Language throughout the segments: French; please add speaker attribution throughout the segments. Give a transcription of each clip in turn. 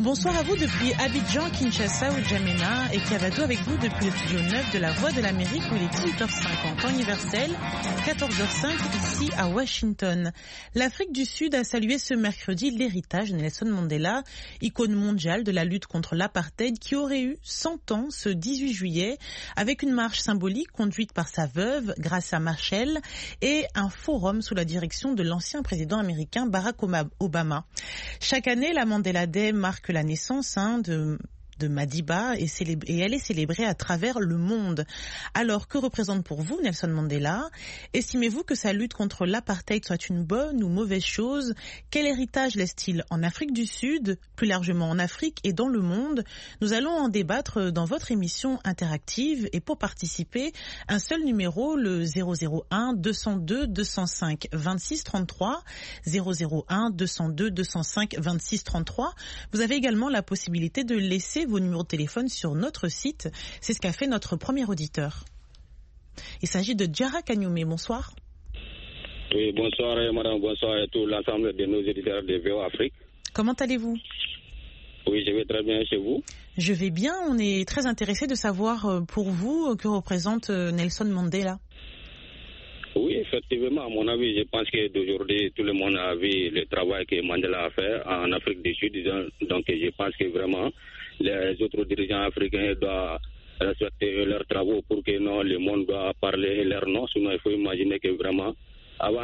Speaker 1: Bonsoir à vous depuis Abidjan, Kinshasa ou Djamena et Kiavado avec vous depuis le studio 9 de la Voix de l'Amérique où il est 18h05 en temps universel, 14h05 ici à Washington. L'Afrique du Sud a salué ce mercredi l'héritage de Nelson Mandela, icône mondiale de la lutte contre l'apartheid qui aurait eu 100 ans ce 18 juillet avec une marche symbolique conduite par sa veuve, Graça Machel, et un forum sous la direction de l'ancien président américain Barack Obama. Chaque année, la Mandela Day marque la naissance de Madiba et elle est célébrée à travers le monde. Alors, que représente pour vous Nelson Mandela? Estimez-vous que sa lutte contre l'apartheid soit une bonne ou mauvaise chose? Quel héritage laisse-t-il en Afrique du Sud, plus largement en Afrique et dans le monde? Nous allons en débattre dans votre émission interactive et pour participer, un seul numéro, le 001 202 205 26 33, 001 202 205 26 33. Vous avez également la possibilité de laisser vos numéros de téléphone sur notre site. C'est ce qu'a fait notre premier auditeur. Il s'agit de Djara Kanyume. Bonsoir.
Speaker 2: Oui, bonsoir madame, bonsoir à tout l'ensemble de nos auditeurs de VO Afrique.
Speaker 1: Comment allez-vous?
Speaker 2: Oui, je vais très bien chez vous.
Speaker 1: Je vais bien. On est très intéressé de savoir pour vous que représente Nelson Mandela.
Speaker 2: Oui, effectivement, à mon avis, je pense que d'aujourd'hui, tout le monde a vu le travail que Mandela a fait en Afrique du Sud. Donc, je pense que vraiment, les autres dirigeants africains doivent respecter leurs travaux pour que non, le monde doit parler leur nom. Sinon, il faut imaginer que vraiment, avant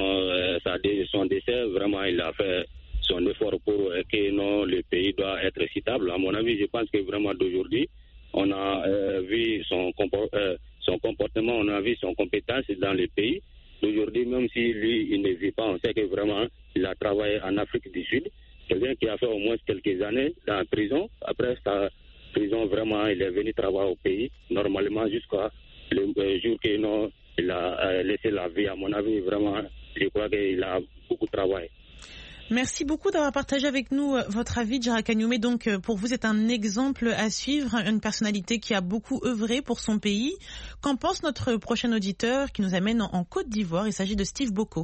Speaker 2: son décès, vraiment, il a fait son effort pour que non, le pays doit être citable. À mon avis, je pense que vraiment d'aujourd'hui, on a vu son comportement, on a vu son compétence dans le pays. D'aujourd'hui, même si lui, il ne vit pas, on sait que vraiment, il a travaillé en Afrique du Sud. Quelqu'un qui a fait au moins quelques années dans la prison. Après sa prison, vraiment, il est venu travailler au pays, normalement, jusqu'à le jour qu'il a laissé la vie. À mon avis, vraiment, je crois qu'il a beaucoup travaillé.
Speaker 1: Merci beaucoup d'avoir partagé avec nous votre avis, Djara Kanyume. Donc, pour vous, c'est un exemple à suivre, une personnalité qui a beaucoup œuvré pour son pays. Qu'en pense notre prochain auditeur qui nous amène en Côte d'Ivoire? Il s'agit de Steve Boko.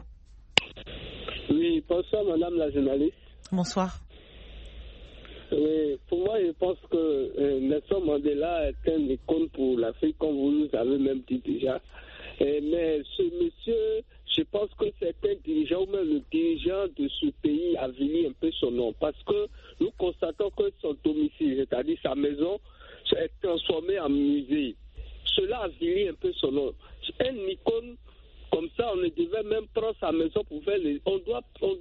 Speaker 3: Oui, bonsoir madame la journaliste.
Speaker 1: Bonsoir.
Speaker 3: Oui, pour moi, je pense que Nelson Mandela est un icône pour l'Afrique, comme vous nous avez même dit déjà. Mais ce monsieur, je pense que certains dirigeants, ou même le dirigeant de ce pays, a vili un peu son nom. Parce que nous constatons que son domicile, c'est-à-dire sa maison, est transformée en musée. Cela a vili un peu son nom. Un icône comme ça, on ne devait même prendre sa maison pour faire les... On doit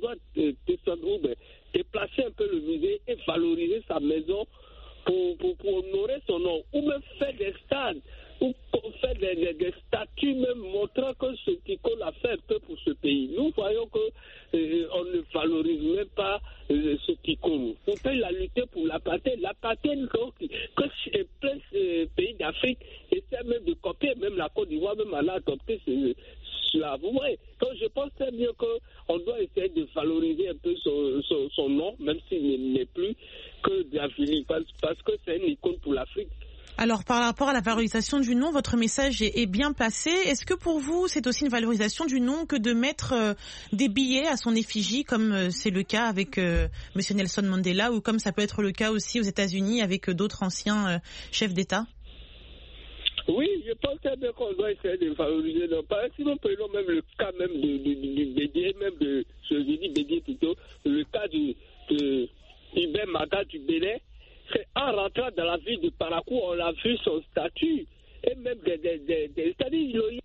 Speaker 3: déplacer un peu le musée et valoriser sa maison pour honorer son nom. Ou même faire des stades, ou faire des statues, même montrant que ce icône a fait un peu pour ce pays. Nous voyons que on ne valorise même pas ce icône. Pourtant, il a lutté pour l'apartheid. L'apartheid, que plein de pays d'Afrique essaient même de copier, même la Côte d'Ivoire, même en a adopté cela. Vous voyez, donc je pense très bien qu'on doit essayer de valoriser un peu son nom, même s'il n'est plus que d'Afrique, parce que c'est une icône pour l'Afrique.
Speaker 1: Alors, par rapport à la valorisation du nom, votre message est bien placé. Est-ce que pour vous, c'est aussi une valorisation du nom que de mettre des billets à son effigie, comme c'est le cas avec M. Nelson Mandela, ou comme ça peut être le cas aussi aux États-Unis avec d'autres anciens chefs d'État?
Speaker 3: Oui, je pense très bien qu'on doit essayer de valoriser. Par exemple, nous prenons même le cas même du Bédié, même de, je dis Bédié plutôt, le cas de Ibn Maga du Bénin. C'est en rentrant dans la ville de Parakou, on a vu son statut. Et même c'est-à-dire,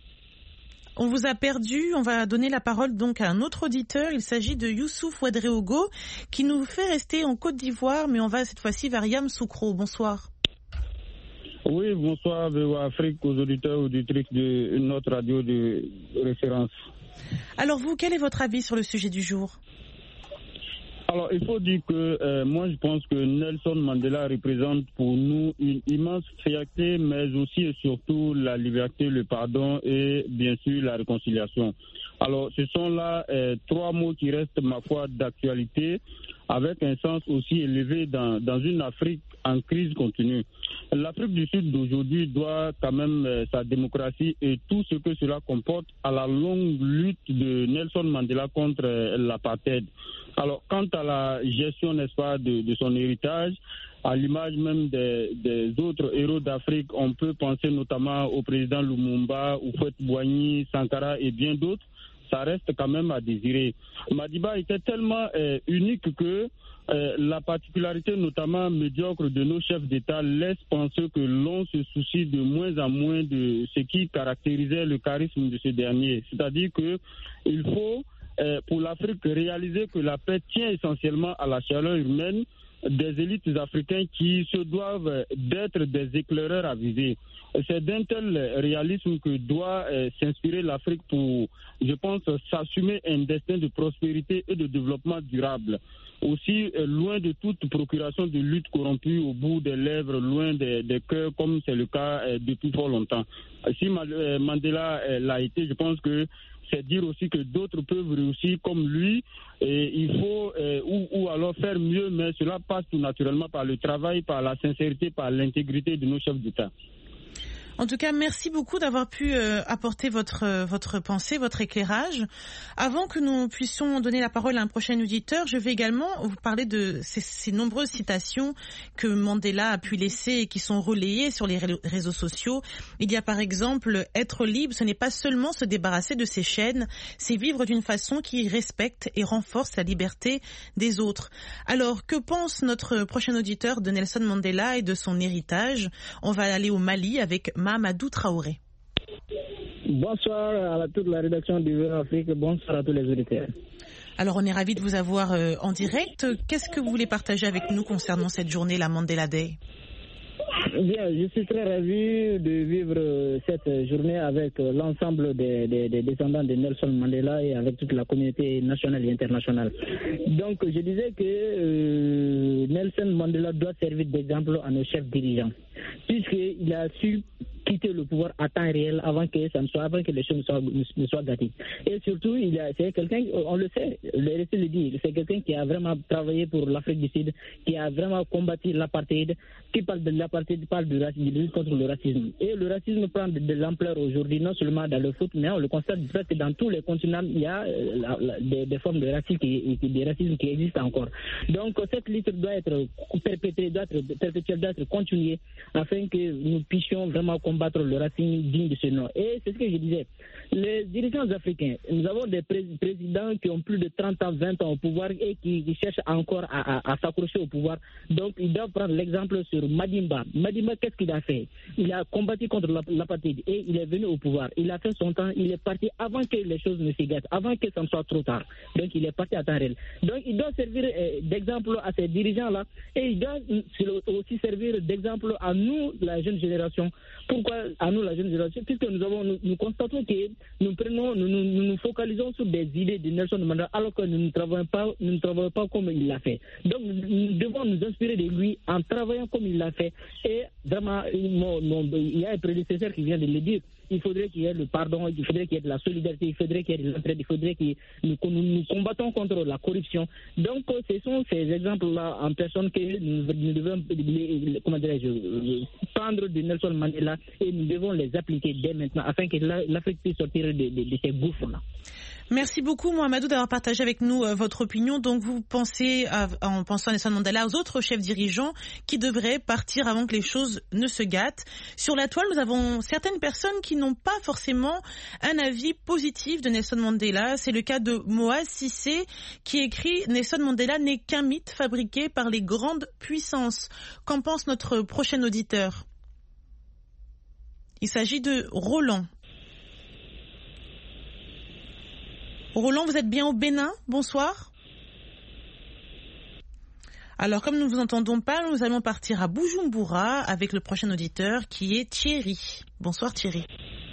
Speaker 1: on vous a perdu. On va donner la parole donc à un autre auditeur. Il s'agit de Youssouf Ouadreogo qui nous fait rester en Côte d'Ivoire, mais on va cette fois-ci vers Yamoussoukro. Bonsoir.
Speaker 4: Oui, bonsoir VOA Afrique, aux auditeurs et auditrices de notre radio de référence.
Speaker 1: Alors vous, quel est votre avis sur le sujet du jour?
Speaker 4: Alors, il faut dire que moi, je pense que Nelson Mandela représente pour nous une immense fierté, mais aussi et surtout la liberté, le pardon et bien sûr la réconciliation. Alors, ce sont là trois mots qui restent, ma foi, d'actualité, avec un sens aussi élevé dans une Afrique en crise continue. L'Afrique du Sud d'aujourd'hui doit quand même sa démocratie et tout ce que cela comporte à la longue lutte de Nelson Mandela contre l'apartheid. Alors, quant à la gestion, n'est-ce pas, de son héritage, à l'image même des autres héros d'Afrique, on peut penser notamment au président Lumumba, Houphouët-Boigny, Sankara et bien d'autres. Ça reste quand même à désirer. Madiba était tellement unique que la particularité notamment médiocre de nos chefs d'État laisse penser que l'on se soucie de moins en moins de ce qui caractérisait le charisme de ce dernier. C'est-à-dire qu'il faut, pour l'Afrique, réaliser que la paix tient essentiellement à la chaleur humaine des élites africaines qui se doivent d'être des éclaireurs avisés. C'est d'un tel réalisme que doit s'inspirer l'Afrique pour, je pense, s'assumer un destin de prospérité et de développement durable. Aussi, loin de toute procuration de lutte corrompue au bout des lèvres, loin des cœurs, comme c'est le cas depuis fort longtemps. Si Mandela l'a été, je pense que c'est dire aussi que d'autres peuvent réussir comme lui. Et il faut ou alors faire mieux, mais cela passe tout naturellement par le travail, par la sincérité, par l'intégrité de nos chefs d'État.
Speaker 1: En tout cas, merci beaucoup d'avoir pu apporter votre pensée, votre éclairage. Avant que nous puissions donner la parole à un prochain auditeur, je vais également vous parler de ces nombreuses citations que Mandela a pu laisser et qui sont relayées sur les réseaux sociaux. Il y a par exemple « Être libre, ce n'est pas seulement se débarrasser de ses chaînes, c'est vivre d'une façon qui respecte et renforce la liberté des autres ». Alors, que pense notre prochain auditeur de Nelson Mandela et de son héritage ? On va aller au Mali avec Mahamadou Traoré.
Speaker 5: Bonsoir à toute la rédaction du VOA Afrique, bonsoir à tous les auditeurs.
Speaker 1: Alors on est ravis de vous avoir en direct. Qu'est-ce que vous voulez partager avec nous concernant cette journée, la Mandela Day ?
Speaker 5: Bien, je suis très ravi de vivre cette journée avec l'ensemble des descendants de Nelson Mandela et avec toute la communauté nationale et internationale. Donc je disais que Nelson Mandela doit servir d'exemple à nos chefs dirigeants, puisqu'il a su quitter le pouvoir à temps réel avant que les choses ne soient gâtées. Et surtout, c'est quelqu'un, on le sait, le récit le dit, c'est quelqu'un qui a vraiment travaillé pour l'Afrique du Sud, qui a vraiment combattu l'apartheid, qui parle de l'apartheid, parle de lutte contre le racisme. Et le racisme prend de l'ampleur aujourd'hui, non seulement dans le foot, mais on le constate presque dans tous les continents, il y a des formes de racisme qui existent encore. Donc cette lutte doit être perpétuée, doit être continuée, afin que nous puissions vraiment combattre le racisme digne de ce nom. Et c'est ce que je disais. Les dirigeants africains, nous avons des présidents qui ont plus de 30 ans, 20 ans au pouvoir et qui cherchent encore à s'accrocher au pouvoir. Donc, ils doivent prendre l'exemple sur Madimba. Madimba, qu'est-ce qu'il a fait? Il a combattu contre l'apartheid et il est venu au pouvoir. Il a fait son temps, il est parti avant que les choses ne se gâtent, avant que ça ne soit trop tard. Donc, il est parti à temps réel. Donc, il doit servir d'exemple à ces dirigeants-là et il doit aussi servir d'exemple à nous, la jeune génération. Pourquoi à nous, la jeune génération? Puisque nous constatons que nous focalisons sur des idées de Nelson Mandela alors que nous ne travaillons pas comme il l'a fait. Donc nous devons nous inspirer de lui en travaillant comme il l'a fait. Et vraiment, il y a un prédécesseur qui vient de le dire. Il faudrait qu'il y ait le pardon, il faudrait qu'il y ait de la solidarité, il faudrait qu'il y ait de l'entraide, il faudrait que nous combattons contre la corruption. Donc, ce sont ces exemples-là en personne que nous devons, prendre de Nelson Mandela et nous devons les appliquer dès maintenant afin que l'Afrique puisse sortir de ces gouffres-là.
Speaker 1: Merci beaucoup, Mohamedou, d'avoir partagé avec nous votre opinion. Donc, vous pensez, en pensant à Nelson Mandela, aux autres chefs dirigeants qui devraient partir avant que les choses ne se gâtent. Sur la toile, nous avons certaines personnes qui n'ont pas forcément un avis positif de Nelson Mandela. C'est le cas de Moaz Sissé, qui écrit « Nelson Mandela n'est qu'un mythe fabriqué par les grandes puissances ». Qu'en pense notre prochain auditeur? Il s'agit de Roland. Roland, vous êtes bien au Bénin? Bonsoir. Alors, comme nous ne vous entendons pas, nous allons partir à Bujumbura avec le prochain auditeur qui est Thierry. Bonsoir Thierry.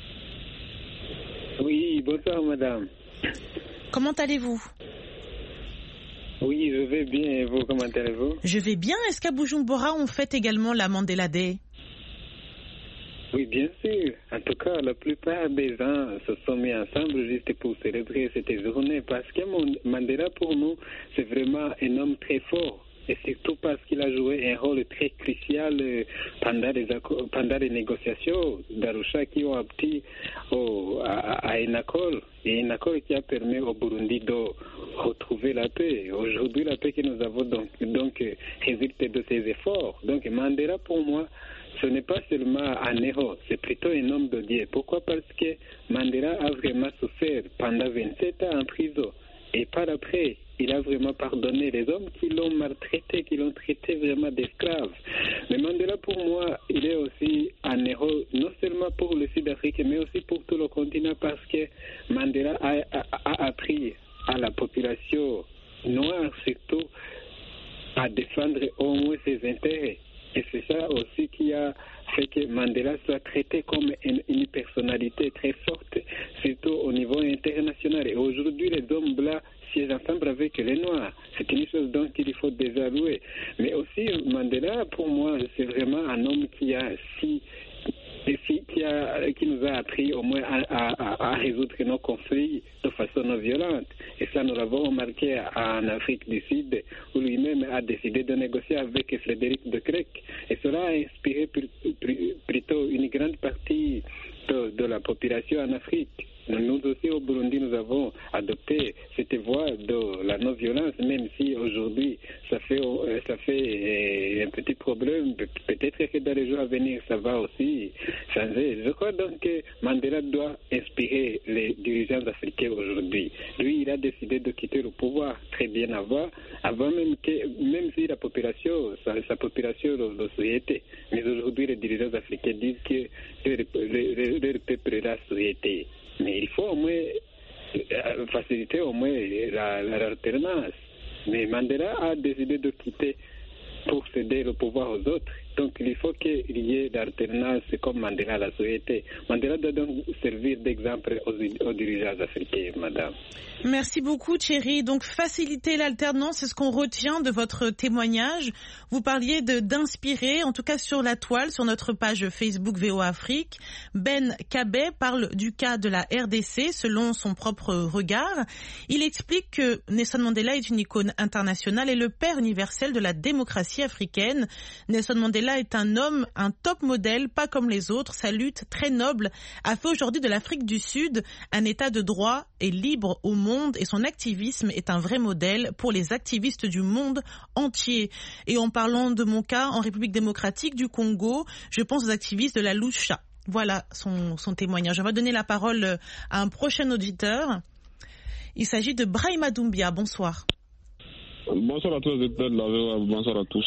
Speaker 6: Oui, bonsoir madame.
Speaker 1: Comment allez-vous?
Speaker 6: Oui, je vais bien. Et vous, comment allez-vous?
Speaker 1: Je vais bien. Est-ce qu'à Bujumbura, on fête également la Mandela Day?
Speaker 6: Oui, bien sûr. En tout cas, la plupart des gens se sont mis ensemble juste pour célébrer cette journée parce que Mandela, pour nous, c'est vraiment un homme très fort. Et surtout parce qu'il a joué un rôle très crucial pendant les négociations d'Arusha qui ont abouti à un accord. Et un accord qui a permis au Burundi retrouver la paix. Aujourd'hui, la paix que nous avons donc résulte de ces efforts. Donc Mandela, pour moi, ce n'est pas seulement un héros, c'est plutôt un homme de Dieu. Pourquoi? Parce que Mandela a vraiment souffert pendant 27 ans en prison. Et par après, il a vraiment pardonné les hommes qui l'ont maltraité, qui l'ont traité vraiment d'esclaves. Mais Mandela, pour moi, il est aussi un héros, non seulement pour le Sud-Afrique, mais aussi pour tout le continent, parce que Mandela a appris à la population noire, surtout, à défendre au moins ses intérêts. Et c'est ça aussi qui a fait que Mandela soit traité comme une personnalité très forte, surtout au niveau international. Et aujourd'hui, les hommes blancs siègent ensemble avec les Noirs. C'est une chose dont il faut déjà louer. Mais aussi, Mandela, pour moi, c'est vraiment un homme qui nous a appris au moins à résoudre nos conflits de façon non violente. Et ça, nous l'avons remarqué en Afrique du Sud, où lui-même a décidé de négocier avec Frédéric de Klerk. Et cela a inspiré plutôt une grande partie de la population en Afrique. Nous aussi au Burundi, nous avons adopté cette voie de la non-violence, même si aujourd'hui ça fait un petit problème. Peut-être que dans les jours à venir, ça va aussi changer. Je crois donc que Mandela doit inspirer les dirigeants africains aujourd'hui. Lui, il a décidé de quitter le pouvoir très bien avant même si la population, sa population le souhaitait. Mais aujourd'hui, les dirigeants africains disent que le peuple l'a souhaité. Mais il faut au moins faciliter au moins l'alternance. Mais Mandela a décidé de quitter pour céder le pouvoir aux autres. Donc il faut qu'il y ait l'alternance comme Mandela l'a souhaité. Mandela doit donc servir d'exemple aux dirigeants africains, madame.
Speaker 1: Merci beaucoup Thierry. Donc faciliter l'alternance, c'est ce qu'on retient de votre témoignage. Vous parliez d'inspirer, en tout cas sur la toile, sur notre page Facebook VOA Afrique. Ben Kabé parle du cas de la RDC selon son propre regard. Il explique que Nelson Mandela est une icône internationale et le père universel de la démocratie africaine. Nelson Mandela est un homme, un top modèle, pas comme les autres. Sa lutte très noble a fait aujourd'hui de l'Afrique du Sud un état de droit et libre au monde, et son activisme est un vrai modèle pour les activistes du monde entier. Et en parlant de mon cas, en République démocratique du Congo, je pense aux activistes de la Lucha. Voilà son témoignage. Je vais donner la parole à un prochain auditeur. Il s'agit de Brahima Doumbia. Bonsoir.
Speaker 7: Bonsoir à tous les auditeurs de la VOA. Bonsoir à tous.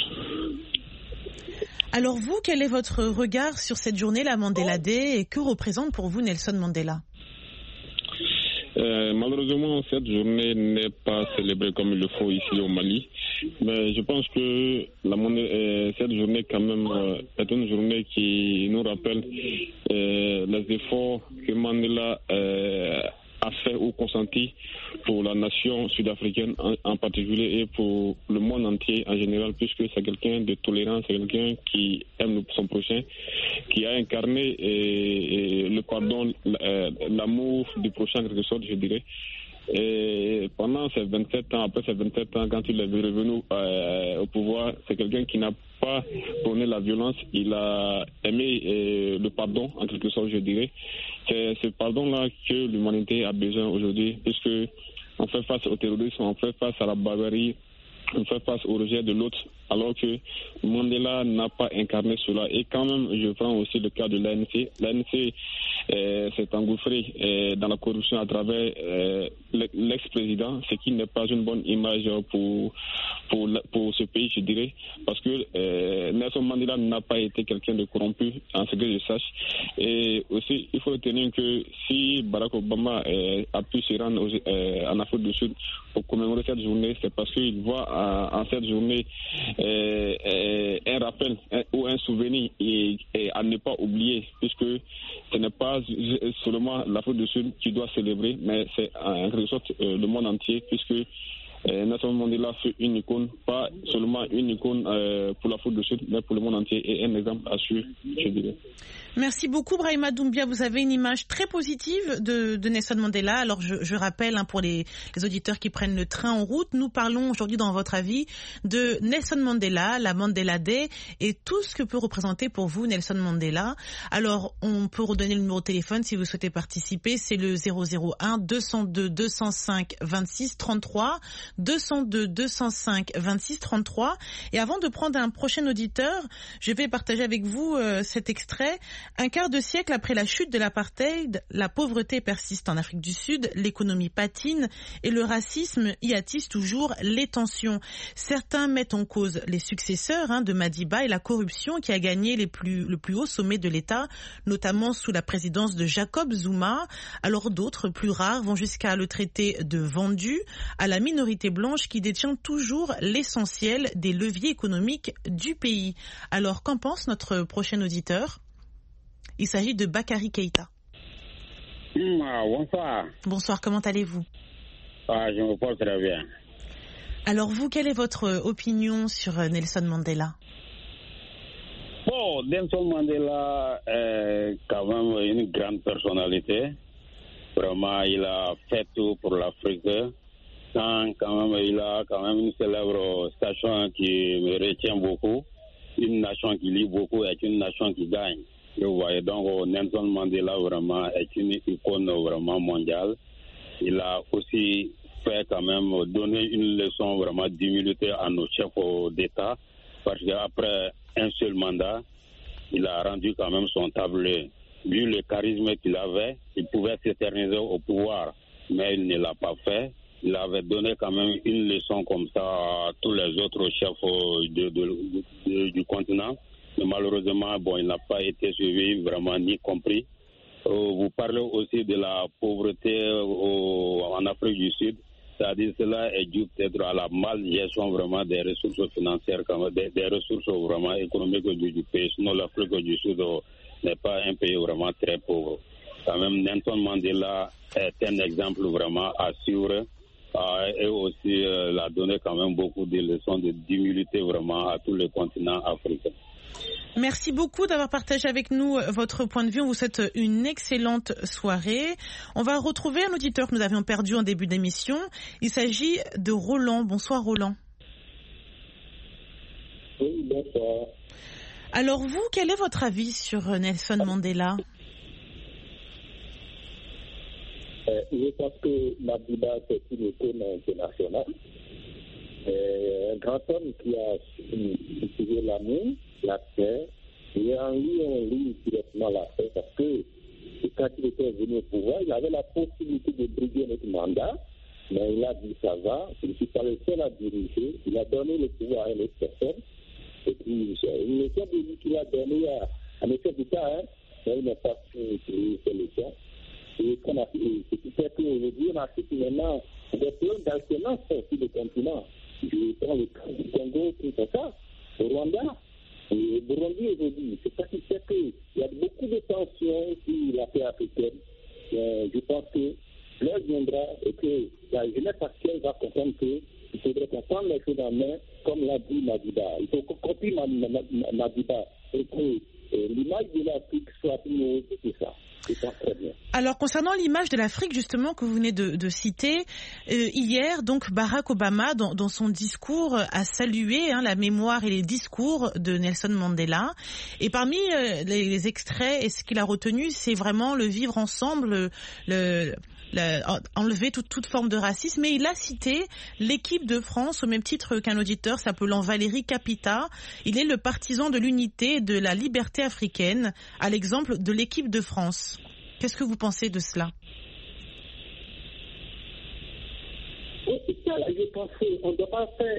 Speaker 1: Alors vous, quel est votre regard sur cette journée, la Mandela Day, et que représente pour vous Nelson Mandela?
Speaker 7: Malheureusement, cette journée n'est pas célébrée comme il le faut ici au Mali. Mais je pense que cette journée, quand même, est une journée qui nous rappelle les efforts que Mandela a fait ou consenti pour la nation sud-africaine en particulier et pour le monde entier en général, puisque c'est quelqu'un de tolérant, c'est quelqu'un qui aime son prochain, qui a incarné le pardon, l'amour du prochain en quelque sorte, je dirais. Et pendant ces 27 ans, après ces 27 ans, quand il est revenu au pouvoir, c'est quelqu'un qui n'a pas prôné la violence, il a aimé le pardon, en quelque sorte, je dirais. C'est ce pardon-là que l'humanité a besoin aujourd'hui, puisque on fait face au terrorisme, on fait face à la barbarie, on fait face au rejet de l'autre, alors que Mandela n'a pas incarné cela. Et quand même, je prends aussi le cas de l'ANC. L'ANC s'est engouffré dans la corruption à travers l'ex-président, ce qui n'est pas une bonne image pour ce pays, je dirais, parce que Nelson Mandela n'a pas été quelqu'un de corrompu, en ce que je sache. Et aussi, il faut retenir que si Barack Obama a pu se rendre en Afrique du Sud pour commémorer cette journée, c'est parce qu'il voit en cette journée un rappel ou un souvenir et à ne pas oublier, puisque ce n'est pas seulement l'Afrique du Sud qui doit célébrer, mais c'est en quelque sorte le monde entier, puisque Nelson Mandela fut une icône, pas seulement une icône pour l'Afrique du Sud, mais pour le monde entier et un exemple à suivre, je dirais.
Speaker 1: Merci beaucoup Brahima Doumbia, vous avez une image très positive de Nelson Mandela. Alors je rappelle pour les auditeurs qui prennent le train en route, nous parlons aujourd'hui dans votre avis de Nelson Mandela, la Mandela Day et tout ce que peut représenter pour vous Nelson Mandela. Alors on peut redonner le numéro de téléphone si vous souhaitez participer, c'est le 001 202 205 26 33, 202 205 26 33. Et avant de prendre un prochain auditeur, je vais partager avec vous cet extrait. Un quart de siècle après la chute de l'apartheid, la pauvreté persiste en Afrique du Sud, l'économie patine et le racisme y attise toujours les tensions. Certains mettent en cause les successeurs de Madiba et la corruption qui a gagné le plus haut sommet de l'État, notamment sous la présidence de Jacob Zuma. Alors d'autres, plus rares, vont jusqu'à le traiter de vendu à la minorité blanche qui détient toujours l'essentiel des leviers économiques du pays. Alors qu'en pense notre prochain auditeur ? Il s'agit de Bakary Keïta.
Speaker 8: Bonsoir.
Speaker 1: Bonsoir, comment allez-vous ?
Speaker 8: Je me porte très bien.
Speaker 1: Alors vous, quelle est votre opinion sur Nelson Mandela ?
Speaker 8: Bon, Nelson Mandela est quand même une grande personnalité. Vraiment, il a fait tout pour l'Afrique. Quand même, il a quand même une célèbre station qui me retient beaucoup. Une nation qui lit beaucoup est une nation qui gagne. Vous voyez, donc Nelson Mandela vraiment est une icône vraiment mondiale. Il a aussi fait quand même donner une leçon vraiment d'humilité à nos chefs d'État, parce qu'après un seul mandat, il a rendu quand même son tablé. Vu le charisme qu'il avait, il pouvait s'éterniser au pouvoir, mais il ne l'a pas fait. Il avait donné quand même une leçon comme ça à tous les autres chefs du continent. Mais malheureusement, il n'a pas été suivi, vraiment ni compris. Vous parlez aussi de la pauvreté en Afrique du Sud. C'est-à-dire cela est dû peut-être à la malgestion vraiment des ressources financières, des ressources vraiment économiques du pays. Sinon, l'Afrique du Sud n'est pas un pays vraiment très pauvre. Quand même, Nelson Mandela est un exemple vraiment à suivre. Et aussi, il a donné quand même beaucoup de leçons d'humilité vraiment à tous les continents africains.
Speaker 1: Merci beaucoup d'avoir partagé avec nous votre point de vue. On vous souhaite une excellente soirée. On va retrouver un auditeur que nous avions perdu en début d'émission. Il s'agit de Roland. Bonsoir Roland.
Speaker 9: Oui, bonsoir.
Speaker 1: Alors vous, quel est votre avis sur Nelson Mandela ?
Speaker 9: Je pense que Madiba c'est une icône internationale. Un grand homme qui a cultivé l'amour, la paix, et en lui, on lit directement la paix parce que quand il était venu au pouvoir, il avait la possibilité de briguer notre mandat, mais il a dit ça va, je ne suis pas le seul à diriger, il a donné le pouvoir à une autre personne, et puis une leçon de lui qu'il a donné à un chef d'État, mais il n'a pas pu utiliser ces leçons. Et ce qui fait qu'aujourd'hui, on assiste maintenant des problèmes d'alternance sur le continent. Je prends le cas du Congo, tout ça, au Rwanda. Et Burundi aujourd'hui, c'est ça qui fait qu'il y a beaucoup de tensions sur la paix africaine. Je pense que l'heure viendra et que la jeunesse actuelle va comprendre qu'il faudrait qu'on prenne les choses en main, comme l'a dit Madiba. Il faut qu'on copie Madiba et que l'image de l'Afrique soit plus haute que ça. Très bien.
Speaker 1: Alors concernant l'image de l'Afrique justement que vous venez de citer, hier donc Barack Obama dans son discours a salué la mémoire et les discours de Nelson Mandela, et parmi les extraits et ce qu'il a retenu, c'est vraiment le vivre ensemble, enlever toute forme de racisme, et il a cité l'équipe de France au même titre qu'un auditeur s'appelant Valérie Capita. Il est le partisan de l'unité et de la liberté africaine, à l'exemple de l'équipe de France. Qu'est-ce que vous pensez de cela?
Speaker 9: C'est ça, je pense qu'on ne doit pas faire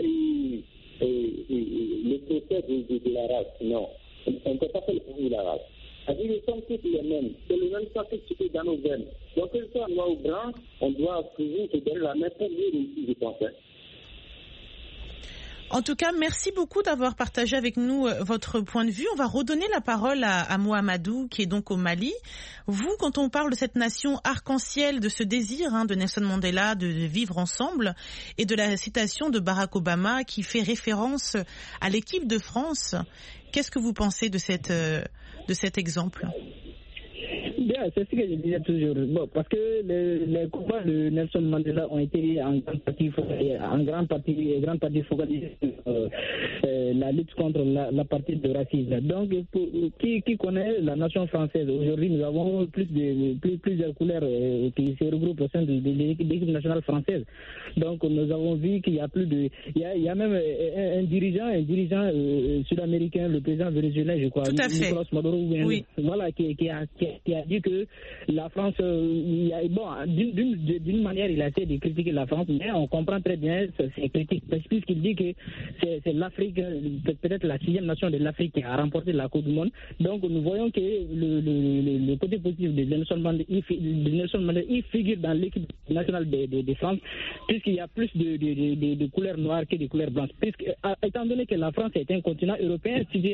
Speaker 9: le procès de la race, non. On ne peut pas faire le procès de la race. C'est-à-dire que nous sommes tous les mêmes. C'est le même sang qui est dans nos veines. Donc, que ce soit noir ou blanc, on doit toujours se donner la main pour mieux réussir, je pense.
Speaker 1: En tout cas, merci beaucoup d'avoir partagé avec nous votre point de vue. On va redonner la parole à Mohamedou, qui est donc au Mali. Vous, quand on parle de cette nation arc-en-ciel, de ce désir de Nelson Mandela de vivre ensemble, et de la citation de Barack Obama qui fait référence à l'équipe de France, qu'est-ce que vous pensez de cet exemple ?
Speaker 5: Bien, c'est ce que je disais toujours. Bon, parce que les combats de Nelson Mandela ont été en grande partie focalisés sur la lutte contre l'apartheid de racisme. Donc, qui connaît la nation française? Aujourd'hui, nous avons plusieurs couleurs qui se regroupent au sein de l'équipe nationale française. Donc, nous avons vu qu'il y a il y a même un dirigeant sud-américain, le président vénézuélien, je crois, Nicolas Maduro, oui. Voilà, qui a dit que la France, d'une manière, il a essayé de critiquer la France, mais on comprend très bien ses critiques, puisqu'il dit que c'est l'Afrique, peut-être la 6e nation de l'Afrique qui a remporté la Coupe du Monde. Donc nous voyons que le côté positif de Nelson Mandela, il figure dans l'équipe nationale de France, puisqu'il y a plus de couleurs noires que de couleurs blanches. Étant donné que la France est un continent européen situé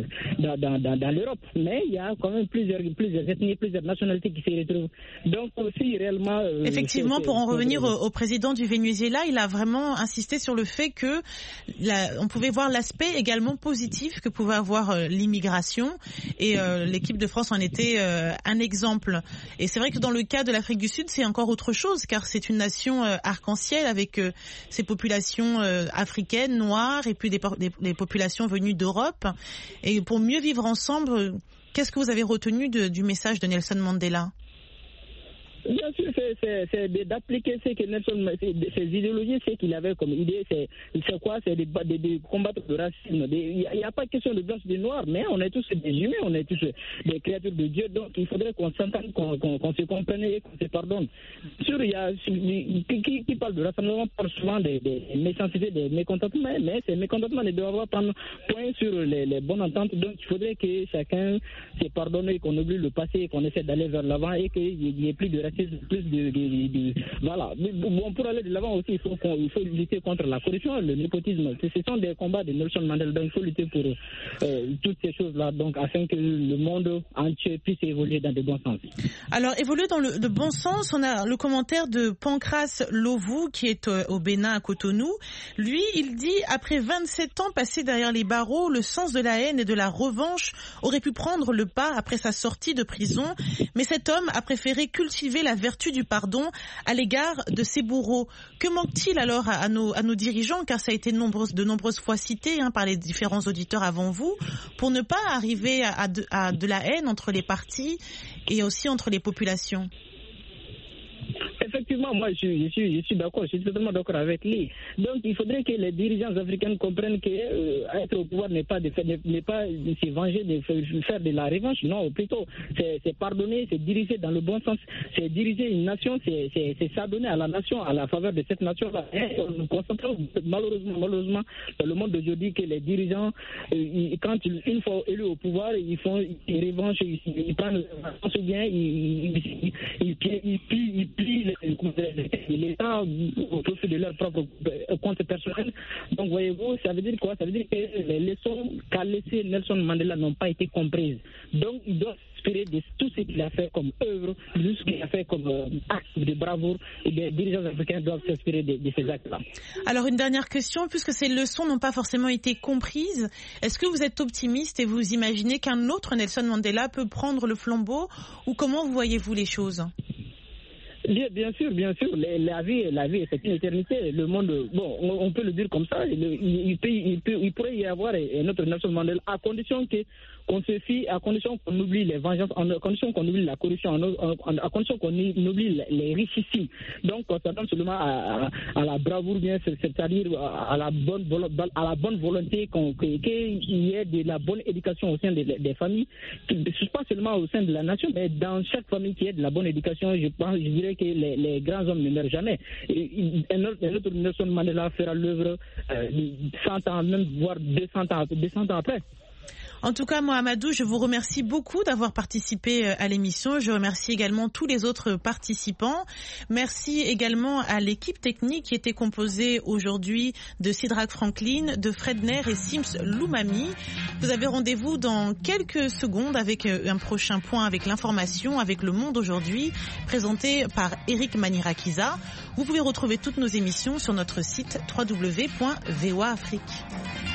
Speaker 5: dans l'Europe, mais il y a quand même plusieurs ethnies, plusieurs nationalités qui s'y retrouvent. Donc aussi réellement...
Speaker 1: Effectivement, pour en revenir au président du Venezuela, il a vraiment insisté sur le fait que on pouvait voir l'aspect également positif que pouvait avoir l'immigration, et l'équipe de France en était un exemple. Et c'est vrai que dans le cas de l'Afrique du Sud, c'est encore autre chose, car c'est une nation arc-en-ciel avec ses populations africaines, noires, et puis des populations venues d'Europe. Et pour mieux vivre ensemble, qu'est-ce que vous avez retenu du message de Nelson Mandela ?
Speaker 5: Bien sûr, c'est d'appliquer ce que Nelson, ses idéologies, ce qu'il avait comme idée, c'est quoi? C'est de combattre le racisme. Il n'y a pas question de blanc et de noir, mais on est tous des humains, on est tous des créatures de Dieu, donc il faudrait qu'on s'entende, qu'on se comprenne et qu'on se pardonne. Sûr, il y a qui parle de rassemblement parle souvent des méchancetés, des mécontentements, mais ces mécontentements ne doivent pas prendre point sur les bonnes ententes, donc il faudrait que chacun se pardonne et qu'on oublie le passé, qu'on essaie d'aller vers l'avant et qu'il n'y ait plus de racisme. Plus voilà. Bon, pour aller de l'avant aussi, il faut lutter contre la corruption, le népotisme. Ce sont des combats de Nelson Mandela, donc il faut lutter pour toutes ces choses-là, donc afin que le monde entier puisse évoluer dans de bons sens.
Speaker 1: Alors, évoluer dans le bon sens, on a le commentaire de Pancras Lovou, qui est au Bénin, à Cotonou. Lui, il dit, après 27 ans passés derrière les barreaux, le sens de la haine et de la revanche aurait pu prendre le pas après sa sortie de prison, mais cet homme a préféré cultiver la vertu du pardon à l'égard de ses bourreaux. Que manque-t-il alors à nos dirigeants, car ça a été de nombreuses fois cité par les différents auditeurs avant vous, pour ne pas arriver à de la haine entre les partis et aussi entre les populations?
Speaker 5: Effectivement, moi je suis d'accord, je suis totalement d'accord avec lui. Donc il faudrait que les dirigeants africains comprennent que être au pouvoir n'est pas de se venger, de faire de la revanche. Non, plutôt c'est pardonner, c'est diriger dans le bon sens, c'est diriger une nation, c'est s'adonner à la nation, à la faveur de cette nation-là. Nous constatons malheureusement dans le monde d'aujourd'hui que les dirigeants, quand une fois élus au pouvoir, ils font une revanche, ils prennent ou bien ils plient l'État au profit de leur propre compte personnel. Donc voyez-vous, ça veut dire quoi? Ça veut dire que les leçons qu'a laissé Nelson Mandela n'ont pas été comprises. Donc il doit s'inspirer de tout ce qu'il a fait comme œuvre, de ce qu'il a fait comme acte de bravoure, et les dirigeants africains doivent s'inspirer de ces actes-là.
Speaker 1: Alors une dernière question, puisque ces leçons n'ont pas forcément été comprises, est-ce que vous êtes optimiste et vous imaginez qu'un autre Nelson Mandela peut prendre le flambeau, ou comment voyez-vous les choses?
Speaker 5: Bien sûr, la vie, c'est une éternité. Le monde, bon, on peut le dire comme ça. Il pourrait y avoir un autre Nelson Mandela, à condition qu'on se fie, à condition qu'on oublie les vengeances, à condition qu'on oublie la corruption, à condition qu'on oublie les richissimes. Donc, on s'attend seulement à la bravoure, bien, c'est-à-dire à la bonne volonté, qu'il y ait de la bonne éducation au sein des familles, pas seulement au sein de la nation, mais dans chaque famille qu'il y ait de la bonne éducation. Je dirais que les grands hommes ne meurent jamais. Un autre Nelson Mandela fera l'œuvre 100 ans, même voire 200 ans après.
Speaker 1: En tout cas, Mohamedou, je vous remercie beaucoup d'avoir participé à l'émission. Je remercie également tous les autres participants. Merci également à l'équipe technique qui était composée aujourd'hui de Sidrak Franklin, de Fredner et Sims Loumami. Vous avez rendez-vous dans quelques secondes avec un prochain point avec l'information, avec Le Monde aujourd'hui, présenté par Eric Manirakiza. Vous pouvez retrouver toutes nos émissions sur notre site www.voaafrique.